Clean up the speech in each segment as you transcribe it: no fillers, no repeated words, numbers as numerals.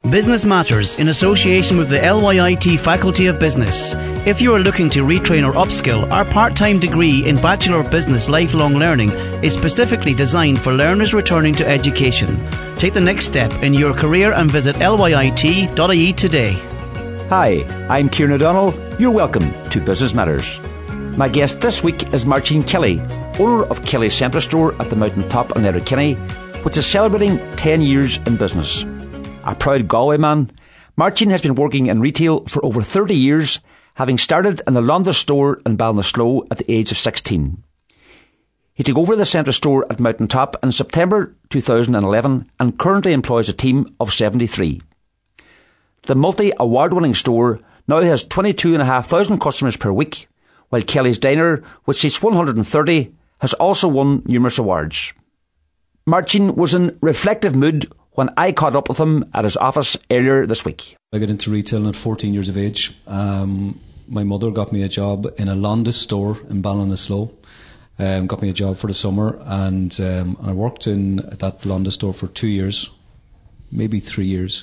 Business Matters in association with the LYIT Faculty of Business. If you are looking to retrain or upskill, our part-time degree in Bachelor of Business Lifelong Learning is specifically designed for learners returning to education. Take the next step in your career and visit lyit.ie today. Hi, I'm Kieran O'Donnell. You're welcome to Business Matters. My guest this week is Martin Kelly, owner of Kelly's Centre Store at the Mountain Top in Letterkenny, which is celebrating 10 years in business. A proud Galway man, Martin has been working in retail for over 30 years, having started in the London store in Ballinasloe at the age of 16. He took over the Centre Store at Mountain Top in September 2011 and currently employs a team of 73. The multi-award-winning store now has 22,500 customers per week, while Kelly's Diner, which seats 130, has also won numerous awards. Martin was in reflective mood when I caught up with him at his office earlier this week. I got into retailing at 14 years of age. My mother got me a job in a Londis store in Ballinasloe. Got me a job for the summer, and I worked in that Londis store for 2 years, maybe 3 years,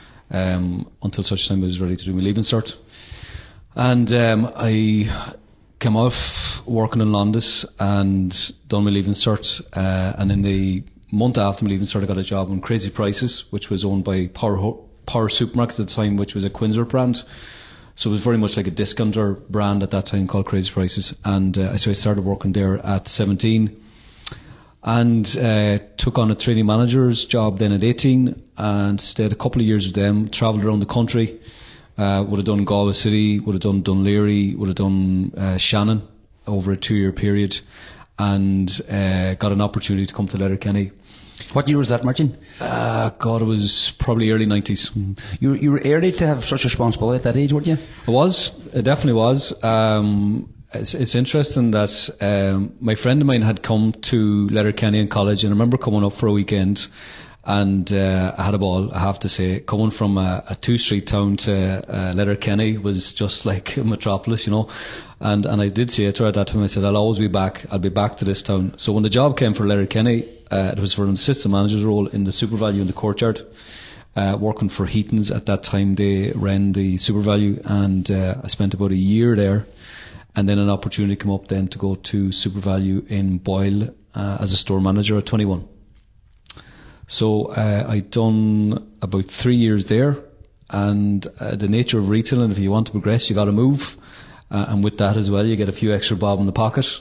until such time I was ready to do my Leaving Cert. And I came off working in Londis and done my Leaving Cert, and in the month after my Leaving Cert I got a job on Crazy Prices, which was owned by Power Supermarkets at the time, which was a Quinzer brand. So it was very much like a discounter brand at that time called Crazy Prices. And so I started working there at 17 and took on a trainee manager's job then at 18 and stayed a couple of years with them, travelled around the country. Would have done Galway City, would have done Dunleary, would have done Shannon over a 2-year period, and got an opportunity to come to Letterkenny. What year was that, Martin? God, it was probably early 90s. You were early to have such responsibility at that age, weren't you? I was. It definitely was. It's interesting that my friend of mine had come to Letterkenny in college, and I remember coming up for a weekend, and I had a ball, I have to say. Coming from a 2-street town to Letterkenny was just like a metropolis, you know. And I did say to her at that time, I said, I'll always be back. I'll be back to this town. So when the job came for Letterkenny, it was for an assistant manager's role in the SuperValu in the courtyard, working for Heaton's. At that time, they ran the SuperValu, and I spent about a year there. And then an opportunity came up then to go to SuperValu in Boyle as a store manager at 21. So I'd done about 3 years there, and the nature of retailing, if you want to progress, you got to move. And with that as well, you get a few extra bob in the pocket.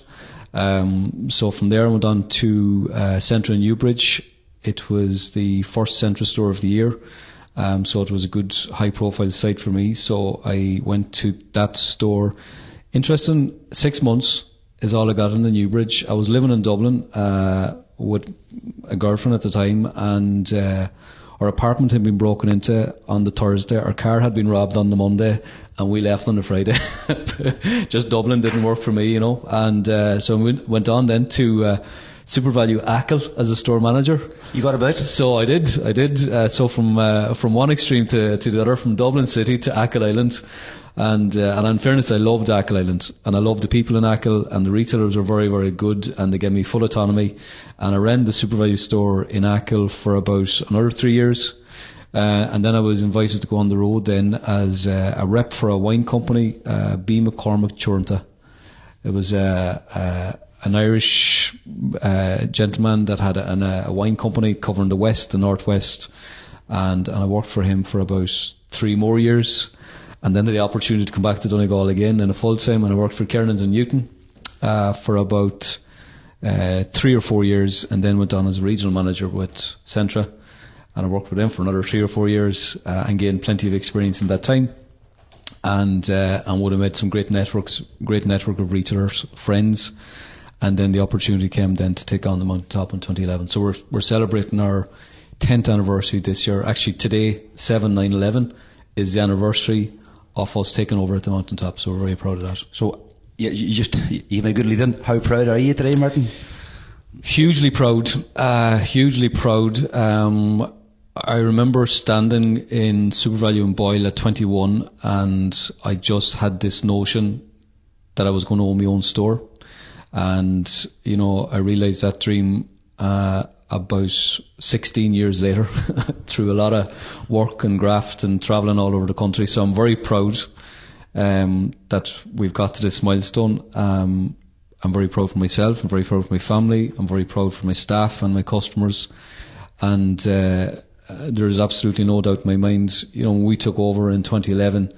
So from there I went on to Centra in Newbridge. It was the first Centra store of the year. So it was a good high profile site for me. So I went to that store. Interesting, 6 months is all I got in the Newbridge. I was living in Dublin with a girlfriend at the time, and our apartment had been broken into on the Thursday. Our car had been robbed on the Monday, and we left on the Friday. Just Dublin didn't work for me, you know. And so I went on then to SuperValu Achill as a store manager. You got about? So I did. So from one extreme to the other, from Dublin City to Achill Island. And in fairness, I loved Achill Island, and I loved the people in Achill, and the retailers were very, very good, and they gave me full autonomy. And I ran the SuperValu store in Achill for about another 3 years. And then I was invited to go on the road then as a rep for a wine company, B. McCormick Churnta. It was an Irish gentleman that had a wine company covering the west, the northwest, and I worked for him for about 3 more years. And then the opportunity to come back to Donegal again in a full time, and I worked for Kearns and Newton for about 3 or 4 years, and then went on as a regional manager with Centra, and I worked with them for another 3 or 4 years and gained plenty of experience in that time, and would have met some great network of retailers, friends, and then the opportunity came then to take on the Mountain Top in 2011. So we're celebrating our 10th anniversary this year. Actually, today, 7/9/11, is the anniversary of us taking over at the Mountain Top, so we're very proud of that. So you have a good lead in. How proud are you today, Martin? Hugely proud. Hugely proud. I remember standing in SuperValu in Boyle at 21, and I just had this notion that I was going to own my own store. And, you know, I realised that dream, I about 16 years later through a lot of work and graft and travelling all over the country. So I'm very proud that we've got to this milestone. I'm very proud for myself. I'm very proud for my family. I'm very proud for my staff and my customers. And there is absolutely no doubt in my mind, when we took over in 2011,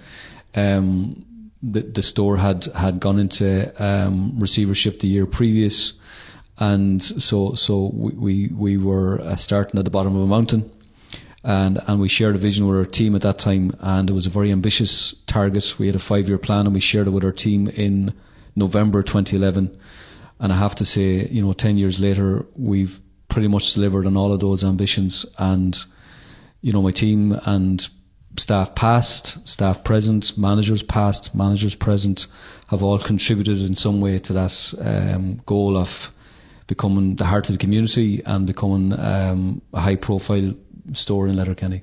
the store had gone into receivership the year previous. And so we were starting at the bottom of a mountain, and we shared a vision with our team at that time, and it was a very ambitious target. We had a 5-year plan, and we shared it with our team in November 2011. And I have to say, 10 years later, we've pretty much delivered on all of those ambitions. And my team and staff past, staff present, managers past, managers present have all contributed in some way to that goal of becoming the heart of the community and becoming a high-profile store in Letterkenny.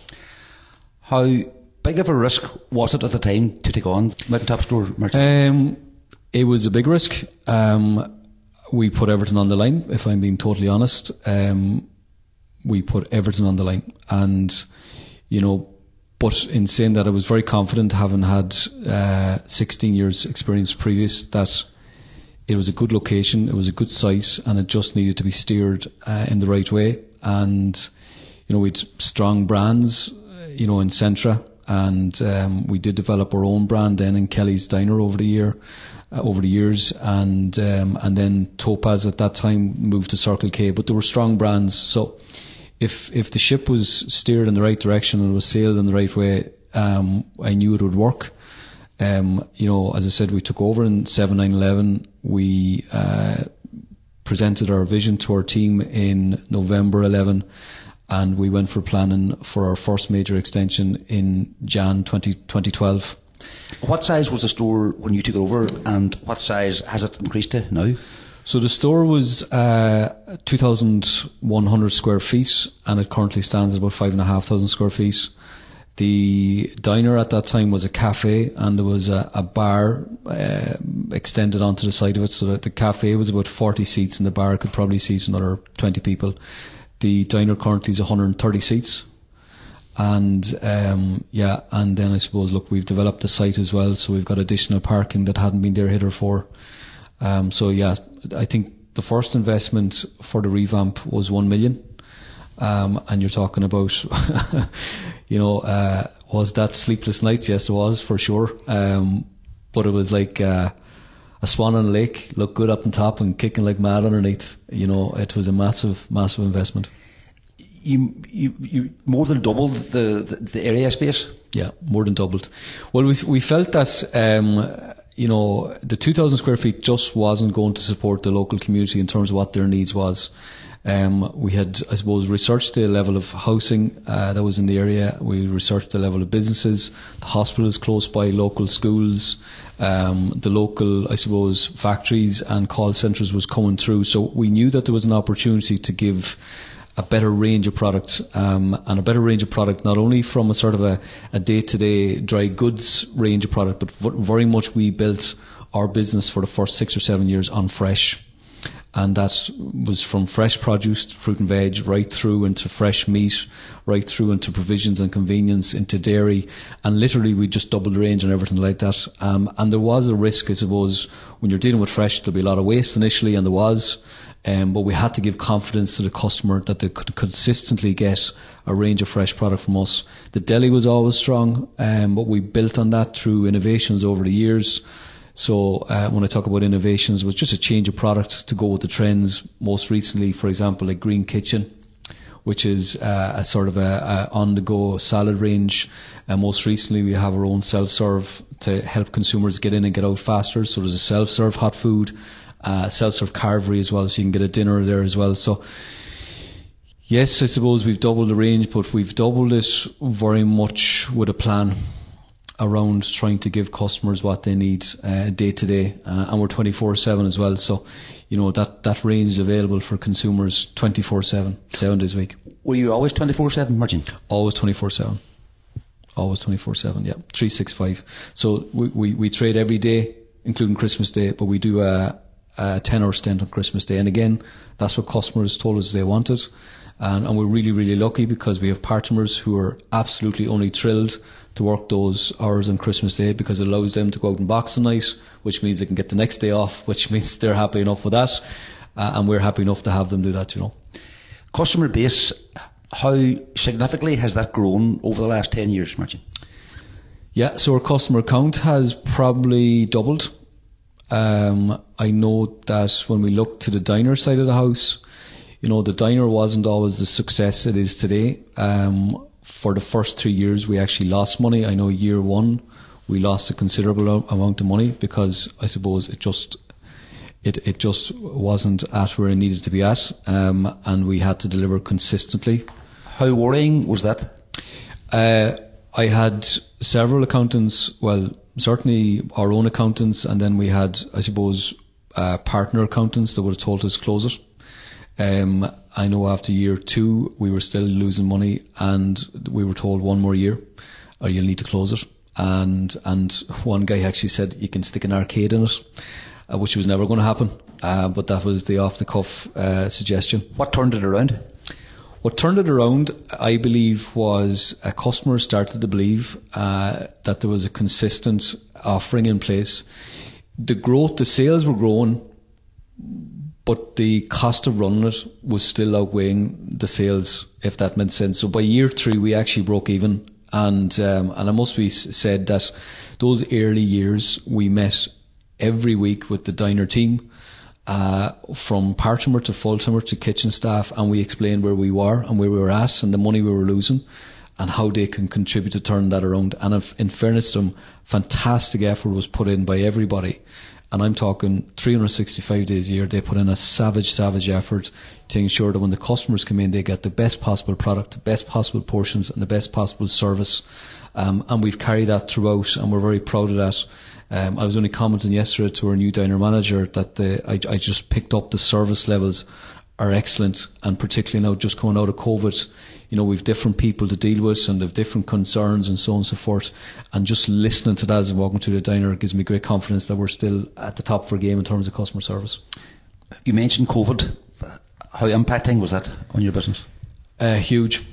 How big of a risk was it at the time to take on Mountaintop Store, Martin? It was a big risk. We put everything on the line, if I'm being totally honest. We put everything on the line. And, but in saying that, I was very confident, having had 16 years experience previous, that it was a good location, it was a good site, and it just needed to be steered in the right way. And, we had strong brands, in Centra, and we did develop our own brand then in Kelly's Diner over the years, and then Topaz at that time moved to Circle K. But there were strong brands, so if the ship was steered in the right direction and was sailed in the right way, I knew it would work. As I said, we took over in 7/9/11. We presented our vision to our team in November 11, and we went for planning for our first major extension in Jan 2012. What size was the store when you took it over, and what size has it increased to now? So the store was 2,100 square feet, and it currently stands at about 5,500 square feet. The diner at that time was a cafe, and there was a bar extended onto the side of it, so that the cafe was about 40 seats and the bar could probably seat another 20 people. The diner currently is 130 seats. And and then I suppose, look, we've developed the site as well, so we've got additional parking that hadn't been there hitherto. I think the first investment for the revamp was 1 million. And you're talking about, was that sleepless nights? Yes, it was, for sure. But it was like a swan on a lake, looked good up on top and kicking like mad underneath. It was a massive, massive investment. You more than doubled the area space? Yeah, more than doubled. Well, we felt that, the 2,000 square feet just wasn't going to support the local community in terms of what their needs was. We had, I suppose, researched the level of housing that was in the area. We researched the level of businesses, the hospitals close by, local schools, the local, I suppose, factories and call centres was coming through. So we knew that there was an opportunity to give a better range of product, and a better range of product not only from a sort of a day-to-day dry goods range of product, but very much we built our business for the first 6 or 7 years on fresh. And that was from fresh produce, fruit and veg, right through into fresh meat, right through into provisions and convenience, into dairy. And literally we just doubled the range and everything like that. And there was a risk, I suppose, when you're dealing with fresh, there'll be a lot of waste initially, and there was. But we had to give confidence to the customer that they could consistently get a range of fresh product from us. The deli was always strong, but we built on that through innovations over the years. So when I talk about innovations, it was just a change of product to go with the trends. Most recently, for example, like Green Kitchen, which is a sort of a on-the-go salad range. Most recently, we have our own self-serve to help consumers get in and get out faster. So there's a self-serve hot food, self-serve carvery as well, so you can get a dinner there as well. So yes, I suppose we've doubled the range, but we've doubled it very much with a plan around trying to give customers what they need day to day, and we're 24/7 as well. So that range is available for consumers 24/7, 7 days a week. Were you always 24/7, Martin? Always 24/7. Always 24/7. Yeah, 365. So we trade every day, including Christmas Day, but we do a a 10-hour stint on Christmas Day. And again, that's what customers told us they wanted. And we're really, really lucky because we have partners who are absolutely only thrilled to work those hours on Christmas Day, because it allows them to go out and Boxing Night, which means they can get the next day off, which means they're happy enough with that. And we're happy enough to have them do that, you know. Customer base, how significantly has that grown over the last 10 years, Martin? Yeah, so our customer count has probably doubled. I know that when we look to the diner side of the house, you know, the diner wasn't always the success it is today. For the first 3 years, we actually lost money. I know year one, we lost a considerable amount of money because I suppose it just wasn't at where it needed to be at, and we had to deliver consistently. How worrying was that? I had several accountants, well, certainly our own accountants, and then we had, I suppose, partner accountants that would have told us close it. I know after year 2 we were still losing money, and we were told one more year or you'll need to close it. And one guy actually said you can stick an arcade in it, which was never going to happen. But that was the off the cuff suggestion. What turned it around? What turned it around, I believe, was customers started to believe that there was a consistent offering in place. The sales were growing, but the cost of running it was still outweighing the sales, if that made sense. So by year 3, we actually broke even. And I must be said that those early years, we met every week with the diner team, from part-timer to full-timer to kitchen staff, and we explained where we were and where we were at and the money we were losing and how they can contribute to turn that around. And in fairness to them, fantastic effort was put in by everybody. And I'm talking 365 days a year, they put in a savage effort to ensure that when the customers come in, they get the best possible product, the best possible portions and the best possible service. And we've carried that throughout, and we're very proud of that. I was only commenting yesterday to our new diner manager that I just picked up the service levels are excellent, and particularly now just coming out of COVID, you know, we've different people to deal with and have different concerns and so on and so forth, and just listening to that as I'm walking through the diner gives me great confidence that we're still at the top of our game in terms of customer service. You mentioned COVID. How impacting was that on your business? Huge.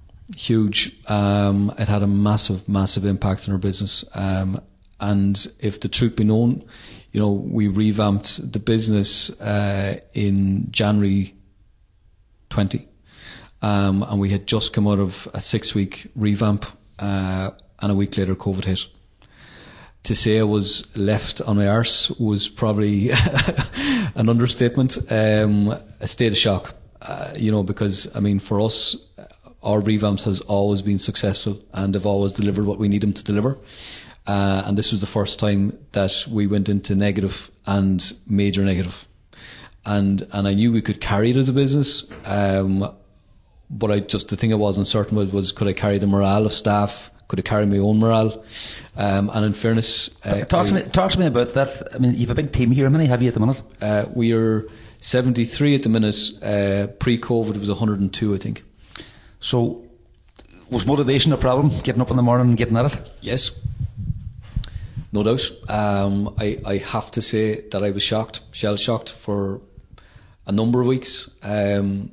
It had a massive impact on our business. And if the truth be known, you know, we revamped the business in January 20. And we had just come out of a 6-week revamp, and a week later COVID hit. To say I was left on my arse was probably an understatement. A state of shock, you know, because, I mean, for us, our revamps has always been successful and have always delivered what we need them to deliver. And this was the first time that we went into negative and major negative. And I knew we could carry it as a business. But the thing I was uncertain with was, could I carry the morale of staff? Could I carry my own morale? And in fairness, talk to me about that. I mean, you have a big team here. How many have you at the minute? We are 73 at the minute. Pre-COVID it was 102, I think. So, was motivation a problem? Getting up in the morning and getting at it? Yes, no doubt. I have to say that I was shell-shocked for a number of weeks. And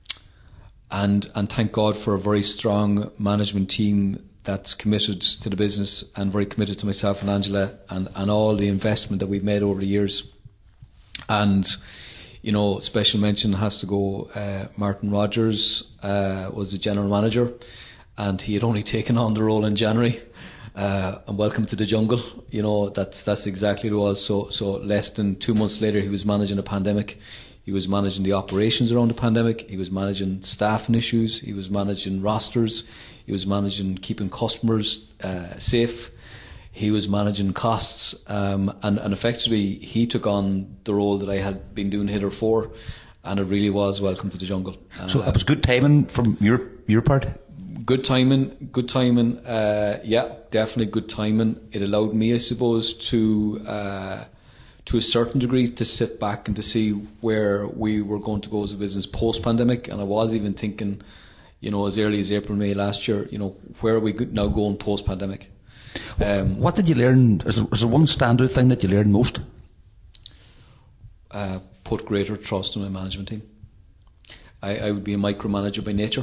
thank God for a very strong management team that's committed to the business and very committed to myself and Angela and all the investment that we've made over the years. And, you know, special mention has to go, Martin Rogers was the general manager, and he had only taken on the role in January. And welcome to the jungle. You know, that's exactly what it was. So less than 2 months later, he was managing a pandemic. He was managing the operations around the pandemic. He was managing staffing issues. He was managing rosters. He was managing keeping customers safe. He was managing costs. And effectively, he took on the role that I had been doing hitherto, and it really was welcome to the jungle. So it was good timing from your part? Good timing. Yeah, definitely good timing. It allowed me, I suppose, to a certain degree to sit back and to see where we were going to go as a business post-pandemic. And I was even thinking, you know, as early as April, May last year, you know, where are we now going post-pandemic? What did you learn? Is there one standout thing that you learned most? put greater trust in my management team. I would be a micromanager by nature.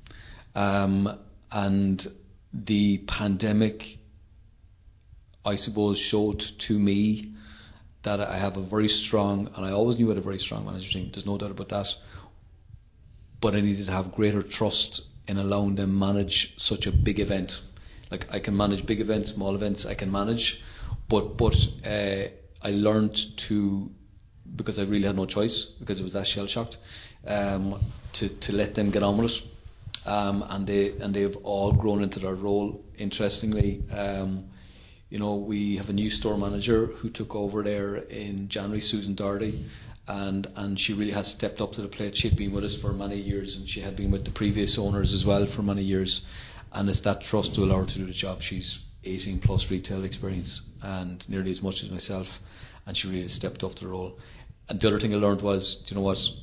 And the pandemic, I suppose, showed to me that I have a very strong, and I always knew I had a very strong management team, there's no doubt about that, but I needed to have greater trust in allowing them manage such a big event. Like, I can manage big events, small events, I can manage, but I learned to, because I really had no choice, because it was that shell-shocked, to let them get on with it. And they've all grown into their role. Interestingly, we have a new store manager who took over there in January, Susan Doherty, and she really has stepped up to the plate. She had been with us for many years, and she had been with the previous owners as well for many years, and it's that trust to allow her to do the job. She's 18 plus retail experience and nearly as much as myself, and she really stepped up to the role. And the other thing I learned was, do you know what,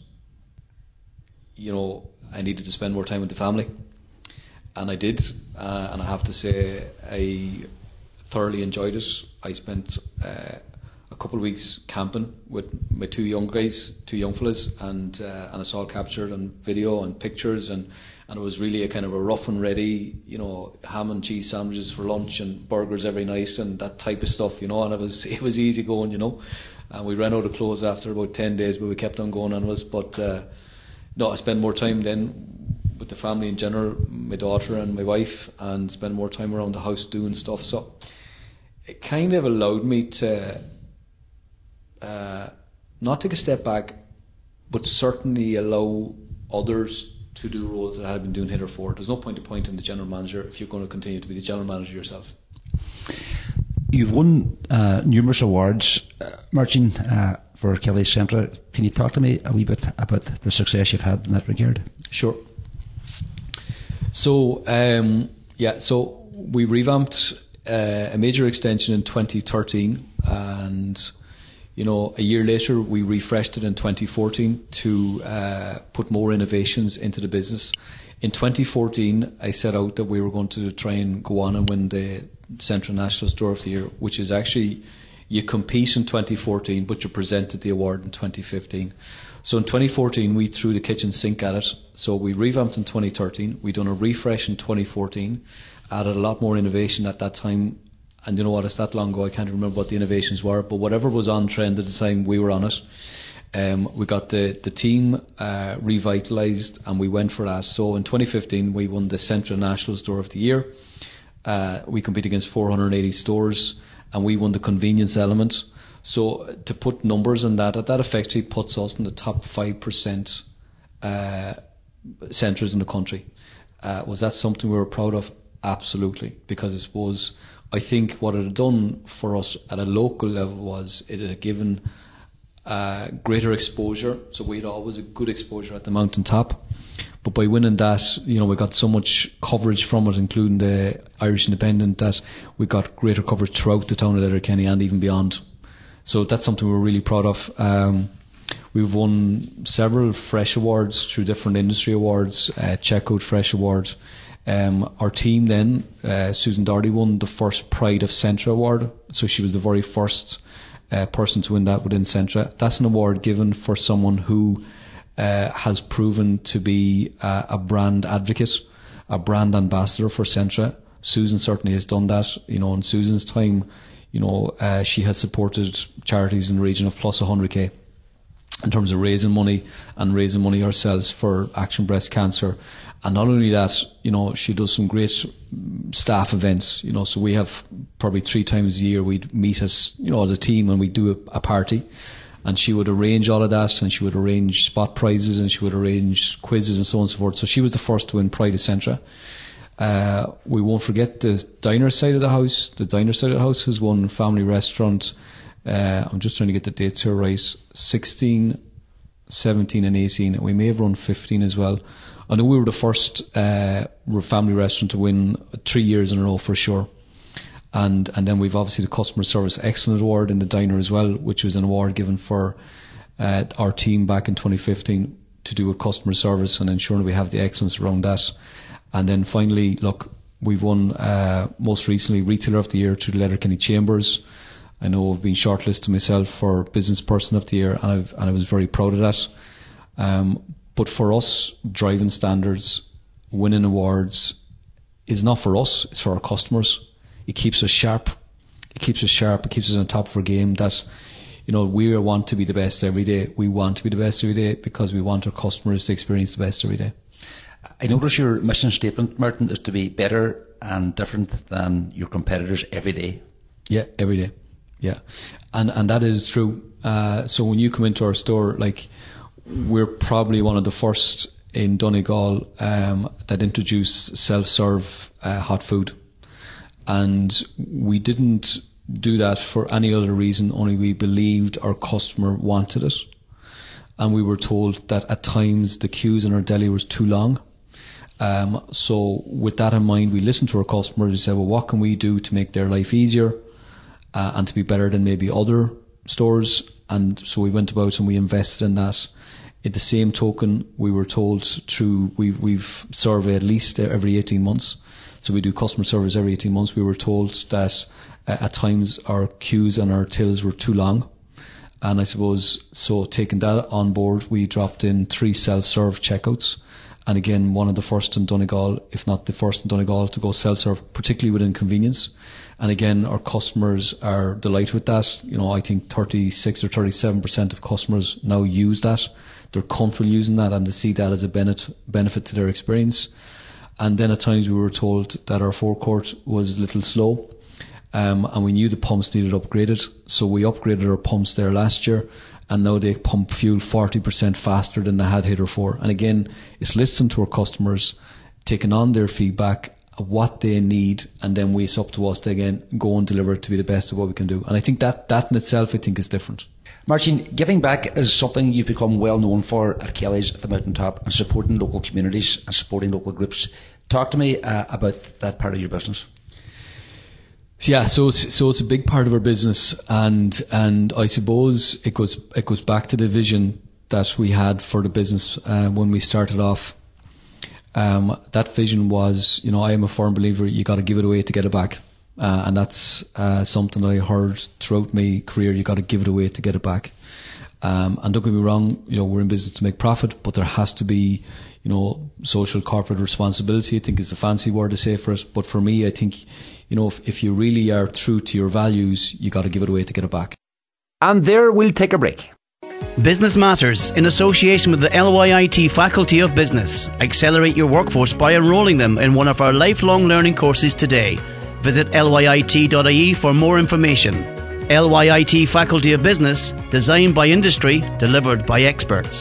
I needed to spend more time with the family, and I did, and I have to say I thoroughly enjoyed it. I spent a couple of weeks camping with my two young fellas, and it's all captured on video and pictures, and it was really a kind of a rough and ready, ham and cheese sandwiches for lunch and burgers every night and that type of stuff, and it was easy going, and we ran out of clothes after about 10 days, but we kept on going on with it. But I spend more time then with the family in general, my daughter and my wife, and spend more time around the house doing stuff. So it kind of allowed me to not take a step back, but certainly allow others to do roles that I had been doing hitherto. There's no point to point in the general manager if you're going to continue to be the general manager yourself. You've won numerous awards, Martin, for Kelly Centra. Can you talk to me a wee bit about the success you've had in that regard? Sure. So, so we revamped a major extension in 2013, and a year later we refreshed it in 2014 to put more innovations into the business. In 2014, I set out that we were going to try and go on and win the Centra National Store of the Year, which is actually, you compete in 2014, but you're presented the award in 2015. So in 2014, we threw the kitchen sink at it. So we revamped in 2013. We done a refresh in 2014, added a lot more innovation at that time. And you know what, it's that long ago, I can't remember what the innovations were, but whatever was on trend at the time, we were on it. We got the team revitalised, and we went for that. So in 2015, we won the Centra National Store of the Year. We compete against 480 stores, and we won the convenience element. So to put numbers on that, that effectively puts us in the top 5% Centras in the country. Was that something we were proud of? Absolutely, because I think what it had done for us at a local level was it had given greater exposure. So we had always a good exposure at the mountaintop, but by winning that, we got so much coverage from it, including the Irish Independent, that we got greater coverage throughout the town of Letterkenny and even beyond. So that's something we're really proud of. We've won several Fresh Awards through different industry awards, Checkout Fresh Award. Our team then, Susan Doherty won the first Pride of Centra award, so she was the very first person to win that within Centra. That's an award given for someone who has proven to be a brand advocate, a brand ambassador for Centra. Susan certainly has done that. In Susan's time, she has supported charities in the region of plus 100k in terms of raising money ourselves for Action Breast Cancer. And not only that, she does some great staff events, so we have probably 3 times a year we'd meet as a team, and we'd do a party, and she would arrange all of that, and she would arrange spot prizes, and she would arrange quizzes and so on and so forth. So she was the first to win Pride of Centra. We won't forget the diner side of the house. The diner side of the house has won Family Restaurant. I'm just trying to get the dates here right. 16, 17 and 18. We may have run 15 as well. I know we were the first family restaurant to win 3 years in a row for sure. And then we've obviously the Customer Service Excellent Award in the diner as well, which was an award given for our team back in 2015 to do with customer service and ensuring we have the excellence around that. And then finally, look, we've won most recently Retailer of the Year through the Letterkenny Chambers. I know I've been shortlisted myself for Business Person of the Year, and I was very proud of that. But for us, driving standards, winning awards is not for us, it's for our customers. It keeps us sharp. It keeps us on top of our game. That, we want to be the best every day. We want to be the best every day because we want our customers to experience the best every day. I notice your mission statement, Martin, is to be better and different than your competitors every day. Yeah, every day. Yeah. And that is true. So when you come into our store, we're probably one of the first in Donegal that introduced self-serve hot food. And we didn't do that for any other reason, only we believed our customer wanted it. And we were told that at times the queues in our deli was too long. So with that in mind, we listened to our customers and said, well, what can we do to make their life easier and to be better than maybe other stores? And so we went about and we invested in that. At the same token, we were told we've surveyed at least every 18 months. So we do customer surveys every 18 months. We were told that at times our queues and our tills were too long. And I suppose, so taking that on board, we dropped in 3 self-serve checkouts. And again, one of the first in Donegal, if not the first in Donegal, to go self-serve, particularly within convenience. And again, our customers are delighted with that. I think 36 or 37% of customers now use that. They're comfortable using that and they see that as a benefit to their experience. And then at times we were told that our forecourt was a little slow. And we knew the pumps needed upgraded. So we upgraded our pumps there last year. And now they pump fuel 40% faster than they had heretofore. And again, it's listening to our customers, taking on their feedback, of what they need, and then it's up to us to again go and deliver it to be the best of what we can do. And I think that in itself, I think, is different. Martin, giving back is something you've become well known for at Kelly's at the Mountaintop, and supporting local communities and supporting local groups. Talk to me about that part of your business. Yeah, so it's a big part of our business, and I suppose it goes back to the vision that we had for the business when we started off. That vision was, I am a firm believer, you got to give it away to get it back, and that's something that I heard throughout my career. You got to give it away to get it back. And don't get me wrong, we're in business to make profit, but there has to be, social corporate responsibility, I think is the fancy word to say for it. But for me, I think, if you really are true to your values, you got to give it away to get it back. And there we'll take a break. Business Matters, in association with the LYIT Faculty of Business. Accelerate your workforce by enrolling them in one of our lifelong learning courses today. Visit lyit.ie for more information. LYIT Faculty of Business, designed by industry, delivered by experts.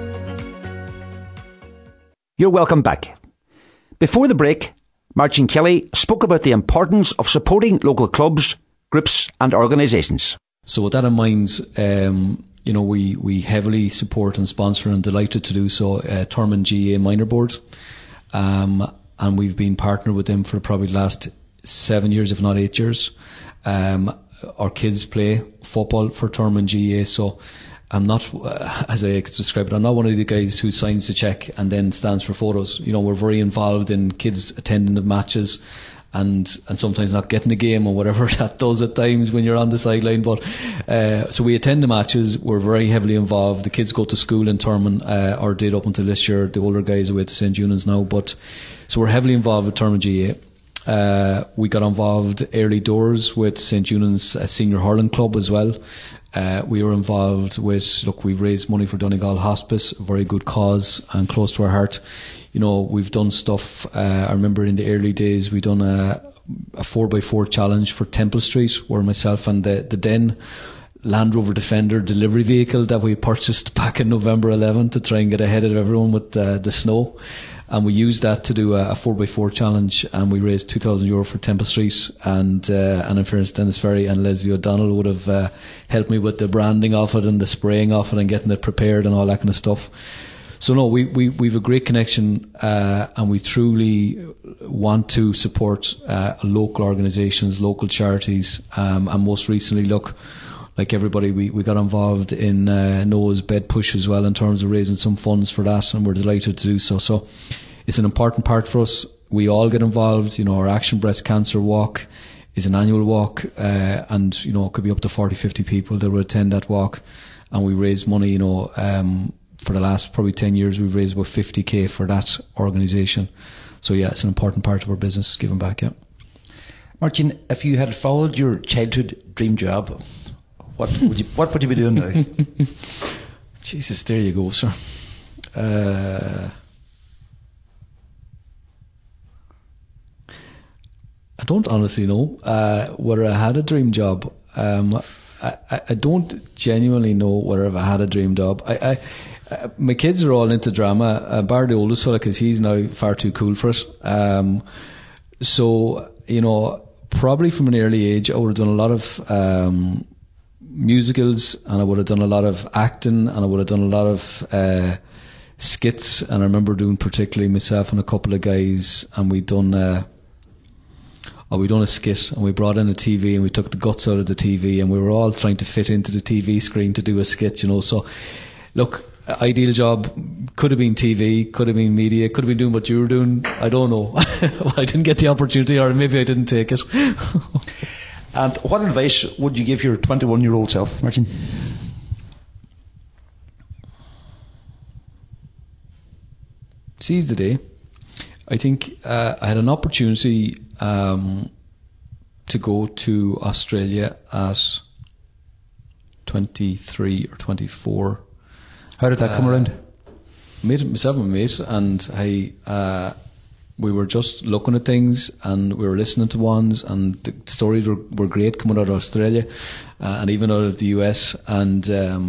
You're welcome back. Before the break, Martin Kelly spoke about the importance of supporting local clubs, groups and organisations. So with that in mind, we heavily support and sponsor, and delighted to do so, Thurman GAA Minor Board. And we've been partnered with them for probably the last 7 years, if not 8 years. Our kids play football for Thurman GAA, so I'm not, as I described it, I'm not one of the guys who signs the cheque and then stands for photos. We're very involved in kids attending the matches and sometimes not getting a game or whatever that does at times when you're on the sideline. But so we attend the matches. We're very heavily involved. The kids go to school in Thurman, or did up until this year. The older guys are away to St. Eunan's now. But so we're heavily involved with Thurman GAA. We got involved early doors with St. Eunan's Senior Hurling Club as well. We were involved with, we've raised money for Donegal Hospice, a very good cause and close to our heart. We've done stuff. I remember in the early days, we done a 4x4 challenge for Temple Street, where myself and the then Land Rover Defender delivery vehicle that we purchased back in November 11 to try and get ahead of everyone with the snow. And we used that to do a 4x4 challenge, and we raised €2,000 for Temple Street. And in fairness, Dennis Ferry and Leslie O'Donnell would have helped me with the branding of it and the spraying of it and getting it prepared and all that kind of stuff. So no, we've a great connection, and we truly want to support local organisations, local charities, and most recently, like everybody, we got involved in Noah's Bed Push as well in terms of raising some funds for that, and we're delighted to do so. So it's an important part for us. We all get involved. Our Action Breast Cancer Walk is an annual walk, and it could be up to 40-50 people that would attend that walk, and we raise money. For the last probably 10 years, we've raised about 50k for that organisation. So yeah, it's an important part of our business, giving back. Yeah. Martin, if you had followed your childhood dream job, what would you be doing now? Jesus, there you go, sir. I don't honestly know whether I had a dream job. I don't genuinely know whether I had a dream job. My kids are all into drama, bar the oldest fella, because he's now far too cool for it. So, probably from an early age, I would have done a lot of musicals, and I would have done a lot of acting, and I would have done a lot of skits. And I remember doing particularly myself and a couple of guys, and we'd done a skit, and we brought in a TV, and we took the guts out of the TV, and we were all trying to fit into the TV screen to do a skit, So, look, ideal job could have been TV, could have been media, could have been doing what you were doing. I don't know. I didn't get the opportunity, or maybe I didn't take it. And what advice would you give your 21-year-old self, Martin? Seize the day. I think I had an opportunity to go to Australia at 23 or 24. How did that come around? Myself and my mate, and we were just looking at things, and we were listening to ones, and the stories were great coming out of Australia, and even out of the US, and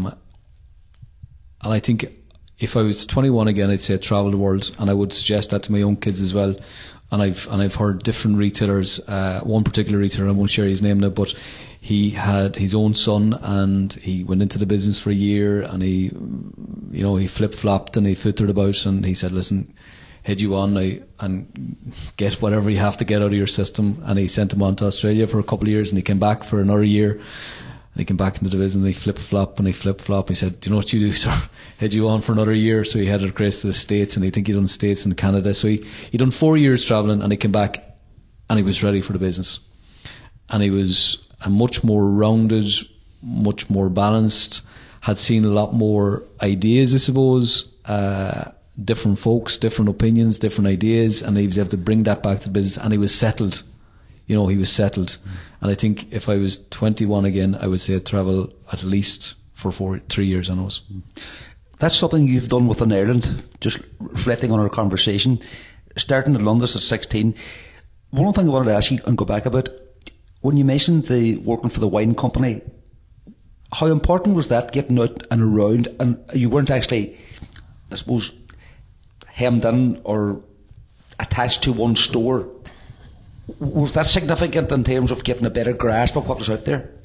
I think if I was 21 again, I'd say travel the world, and I would suggest that to my own kids as well. And I've heard different retailers. One particular retailer, I won't share his name now, but he had his own son, and he went into the business for a year, and he flip flopped and he footered about, and he said, "Listen, head you on now and get whatever you have to get out of your system." And he sent him on to Australia for a couple of years, and he came back for another year. And he came back into the business, and he flip-flop and he flip-flop. He said, "Do you know what you do, sir? Head you on for another year." So he headed across to the States, and I think he done States and Canada. So he done 4 years travelling, and he came back, and he was ready for the business. And he was a much more rounded, much more balanced, had seen a lot more ideas, I suppose, different folks, different opinions, different ideas, and he was able to bring that back to the business, and he was settled. He was settled. And I think if I was 21 again, I would say I'd travel at least for 3 years on us. That's something you've done within Ireland, just reflecting on our conversation. Starting in London at 16. One thing I wanted to ask you and go back a bit, when you mentioned the working for the wine company, how important was that, getting out and around, and you weren't actually, I suppose, hemmed in or attached to one store? Was that significant in terms of getting a better grasp of what was out there?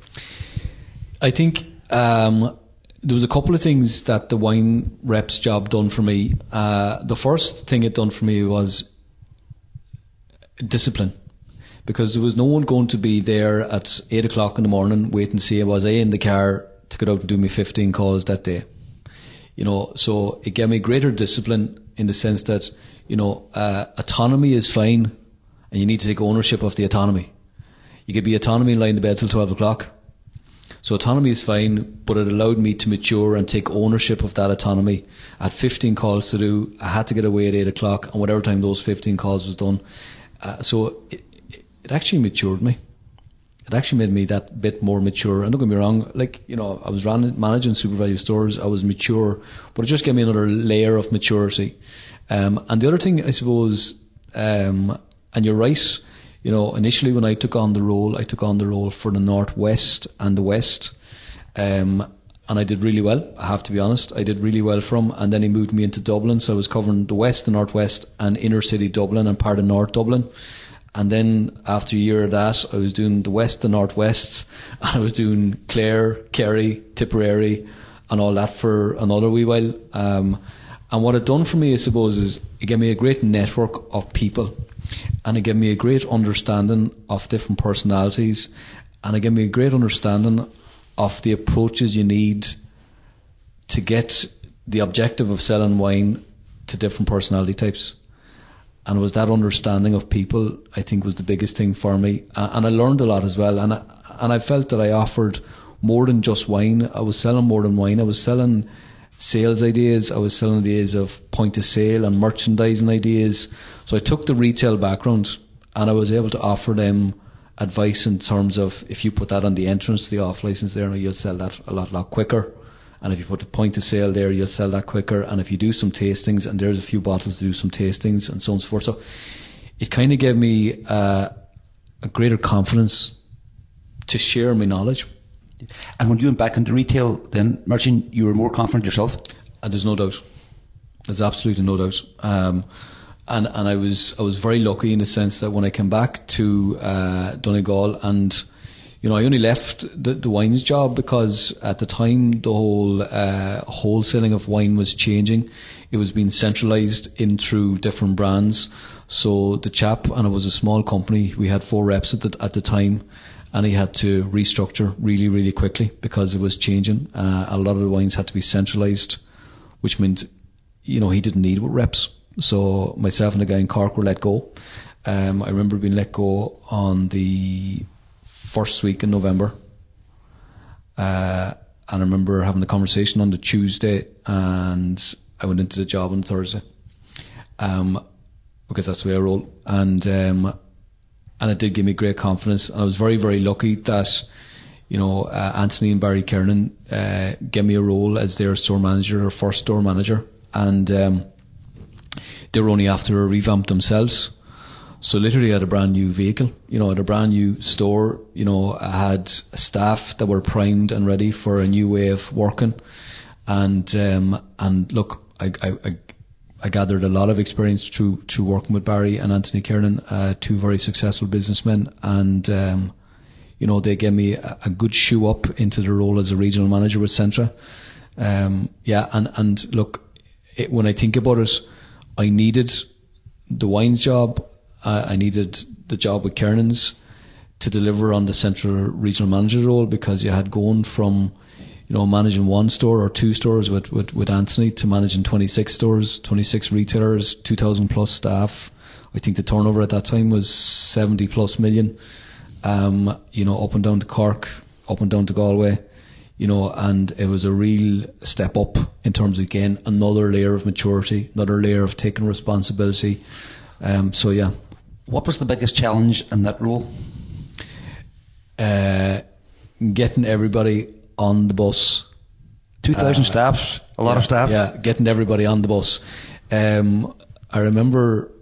I think there was a couple of things that the wine rep's job done for me. The first thing it done for me was discipline, because there was no one going to be there at 8 o'clock in the morning waiting to see was I in the car to get out and do me 15 calls that day. So it gave me greater discipline in the sense that, autonomy is fine, and you need to take ownership of the autonomy. You could be autonomy and lying in bed till 12 o'clock. So autonomy is fine, but it allowed me to mature and take ownership of that autonomy. I had 15 calls to do. I had to get away at 8 o'clock, and whatever time those 15 calls was done. So it actually matured me. It actually made me that bit more mature. And don't get me wrong, I was managing super value stores. I was mature, but it just gave me another layer of maturity. And the other thing, I suppose, and you're right, initially when I took on the role for the Northwest and the West, and I did really well, I have to be honest. I did really well and then he moved me into Dublin, so I was covering the West, the Northwest, and inner city Dublin and part of North Dublin. And then after a year of that, I was doing the West, the Northwest, and I was doing Clare, Kerry, Tipperary, and all that for another wee while. And what it done for me, I suppose, is it gave me a great network of people. And it gave me a great understanding of different personalities, and it gave me a great understanding of the approaches you need to get the objective of selling wine to different personality types. And it was that understanding of people, I think, was the biggest thing for me. And I learned a lot as well. And I felt that I offered more than just wine. I was selling more than wine. I was selling sales ideas. I was selling ideas of point of sale and merchandising ideas. So I took the retail background and I was able to offer them advice in terms of, if you put that on the entrance to the off license there, you'll sell that a lot quicker. And if you put the point of sale there, you'll sell that quicker. And if you do some tastings, and there's a few bottles to do some tastings, and so on and so forth. So it kind of gave me a greater confidence to share my knowledge. And when you went back into retail then, Martin, you were more confident yourself? There's no doubt. There's absolutely no doubt. And I was very lucky in the sense that when I came back to Donegal, and I only left the wines job because at the time the whole wholesaling of wine was changing. It was being centralised in through different brands. So the chap, and it was a small company, we had 4 reps at the time, and he had to restructure really, really quickly because it was changing. A lot of the wines had to be centralised, which meant, he didn't need reps. So myself and the guy in Cork were let go. I remember being let go on the first week in November. And I remember having the conversation on the Tuesday, and I went into the job on Thursday. Because that's the way I roll. And it did give me great confidence. And I was very, very lucky that, Anthony and Barry Kiernan gave me a role as their store manager, or first store manager. And they were only after a revamp themselves. So literally I had a brand new vehicle, I had a brand new store, I had staff that were primed and ready for a new way of working. And look, I gathered a lot of experience through working with Barry and Anthony Kiernan, 2 very successful businessmen, and they gave me a good shoe up into the role as a regional manager with Centra. And look, when I think about it, I needed the wines job, I needed the job with Kiernan's to deliver on the central regional manager role, because you had gone from managing 1 store or 2 stores with Anthony to managing 26 stores, 26 retailers, 2,000 plus staff. I think the turnover at that time was 70 plus million, up and down to Cork, up and down to Galway, and it was a real step up in terms of, again, another layer of maturity, another layer of taking responsibility. What was the biggest challenge in that role? Getting everybody on the bus. 2,000 staff, a lot of staff. Yeah, getting everybody on the bus. I remember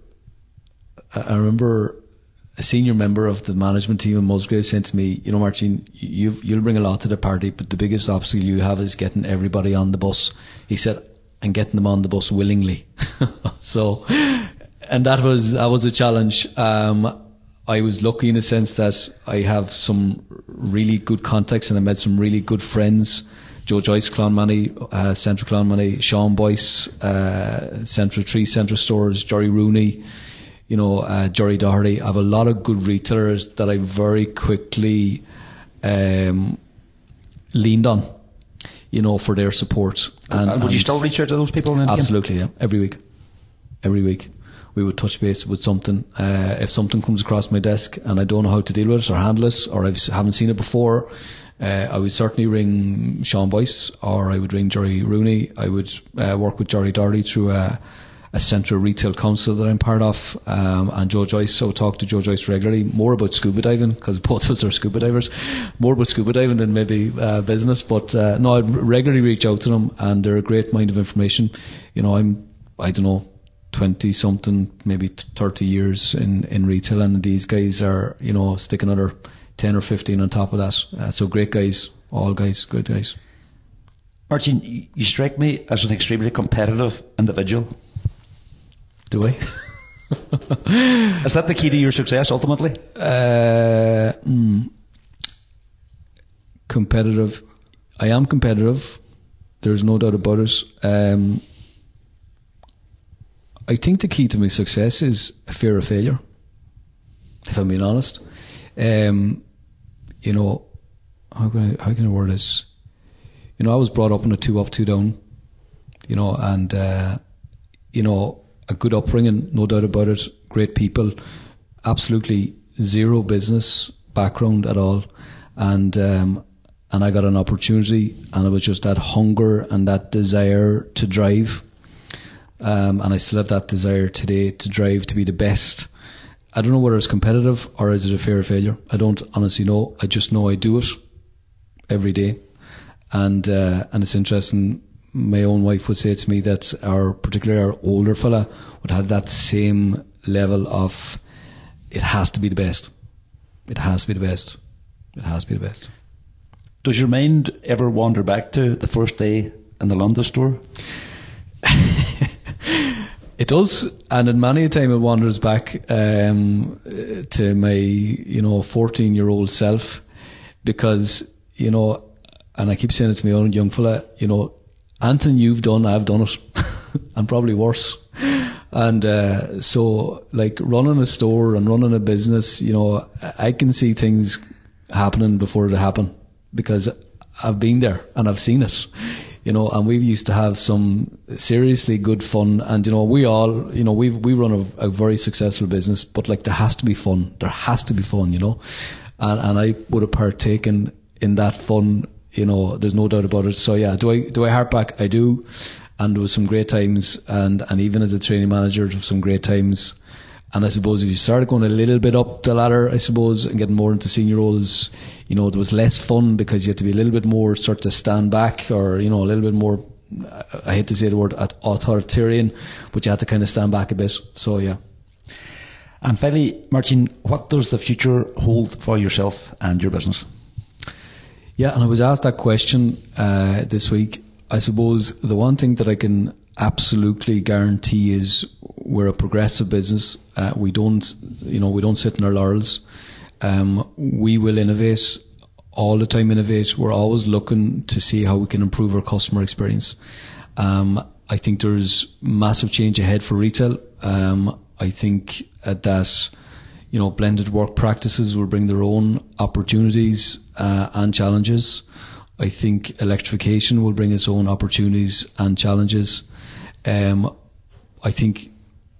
a senior member of the management team in Musgrave saying to me, Martin, you'll bring a lot to the party, but the biggest obstacle you have is getting everybody on the bus. He said, and getting them on the bus willingly. So, and that was a challenge. I was lucky in the sense that I have some really good contacts, and I met some really good friends. Joe Joyce, Clonmany, Central Clonmany, Sean Boyce, Central 3 Central Stores, Jerry Rooney, Jerry Doherty. I have a lot of good retailers that I very quickly leaned on, for their support. And would you still reach out to those people? Absolutely, yeah. Every week. We would touch base with something. If something comes across my desk and I don't know how to deal with it or handle it, or I haven't seen it before, I would certainly ring Sean Boyce, or I would ring Jerry Rooney. I would work with Jerry Doherty through a central retail council that I'm part of, and Joe Joyce. I would talk to Joe Joyce regularly, more about scuba diving, because both of us are scuba divers, more about scuba diving than maybe business. But no, I'd regularly reach out to them, and they're a great mind of information. I don't know, 20 something, maybe 30 years in retail, and these guys are, stick another 10 or 15 on top of that. So great guys, all guys, great guys. Martin, you strike me as an extremely competitive individual. Do I? Is that the key to your success ultimately? Competitive. I am competitive. There's no doubt about it. I think the key to my success is a fear of failure, if I'm being honest. How can I word this? I was brought up in a 2 up, 2 down, and a good upbringing, no doubt about it, great people, absolutely zero business background at all, and I got an opportunity, and it was just that hunger and that desire to drive, and I still have that desire today to drive to be the best. I don't know whether it's competitive or is it a fear of failure. I don't honestly know. I just know I do it every day, and it's interesting. My own wife would say to me that particularly our older fella would have that same level of, it has to be the best. It has to be the best. It has to be the best. Does your mind ever wander back to the first day in the London store? It does, and in many a time it wanders back to my 14-year-old self, because and I keep saying it to my own young fella, Anthony, you've done, I've done it, and probably worse. And so, like, running a store and running a business, I can see things happening before they happen, because I've been there and I've seen it, and we used to have some seriously good fun, and we all, we run a very successful business, but like, there has to be fun, and I would have partaken in that fun, there's no doubt about it. So yeah, do I hark back? I do. And there was some great times, and even as a training manager, there was some great times. And I suppose if you started going a little bit up the ladder, I suppose, and getting more into senior roles, there was less fun, because you had to be a little bit more sort of stand back, or, a little bit more, I hate to say the word authoritarian, but you had to kind of stand back a bit. So yeah. And finally, Martin, what does the future hold for yourself and your business? Yeah, and I was asked that question this week. I suppose the one thing that I can absolutely guarantee is we're a progressive business. We don't sit in our laurels. We will innovate, all the time innovate. We're always looking to see how we can improve our customer experience. I think there's massive change ahead for retail. I think that blended work practices will bring their own opportunities and challenges. I think electrification will bring its own opportunities and challenges. I think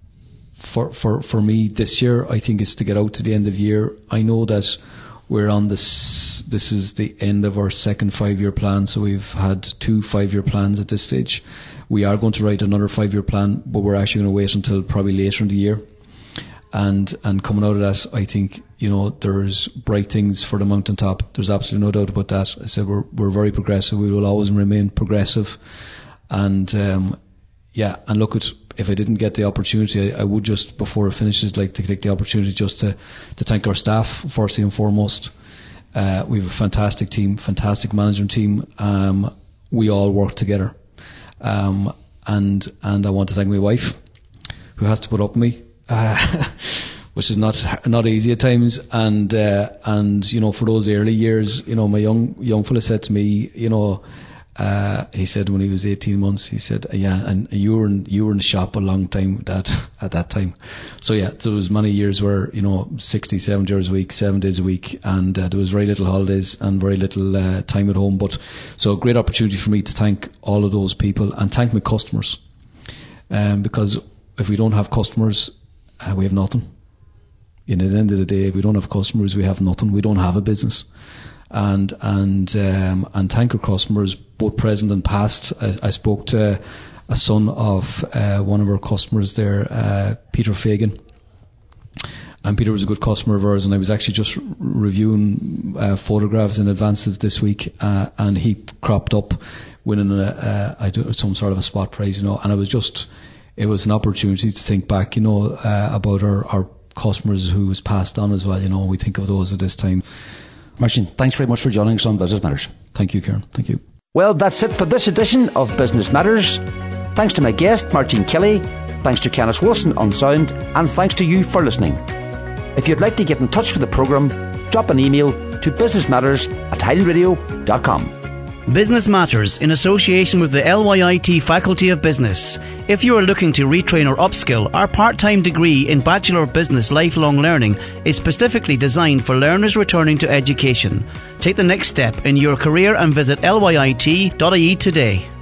for me this year, I think it's to get out to the end of the year. I know that we're on this is the end of our second 5-year plan, so we've had 2 5-year plans at this stage. We are going to write another 5-year plan, but we're actually going to wait until probably later in the year. And coming out of that, I think, there's bright things for the mountaintop. There's absolutely no doubt about that. I said we're very progressive. We will always remain progressive. And and look, if I didn't get the opportunity, I would just, before it finishes, like to take the opportunity just to thank our staff, firstly and foremost. We have a fantastic team, fantastic management team. We all work together. And I want to thank my wife, who has to put up with me. Which is not easy at times, and for those early years, my young fella said to me, he said when he was 18 months, he said, yeah, and you were in the shop a long time, Dad, at that time. So yeah, there was many years where 60, 70 hours a week, 7 days a week, and there was very little holidays and very little time at home. But so a great opportunity for me to thank all of those people and thank my customers, because if we don't have customers, we have nothing. At the end of the day, if we don't have customers, we have nothing. We don't have a business. And thank our customers, both present and past. I spoke to a son of one of our customers there, Peter Fagan. And Peter was a good customer of ours, and I was actually just reviewing photographs in advance of this week, and he cropped up winning some sort of a spot prize, and it was an opportunity to think back, about our customers who was passed on as well. We think of those at this time. Martin, thanks very much for joining us on Business Matters. Thank you, Kieran. Thank you. Well, that's it for this edition of Business Matters. Thanks to my guest, Martin Kelly. Thanks to Kenneth Wilson on sound. And thanks to you for listening. If you'd like to get in touch with the programme, drop an email to businessmatters@highlandradio.com. Business Matters in association with the LYIT Faculty of Business. If you are looking to retrain or upskill, our part-time degree in Bachelor of Business Lifelong Learning is specifically designed for learners returning to education. Take the next step in your career and visit lyit.ie today.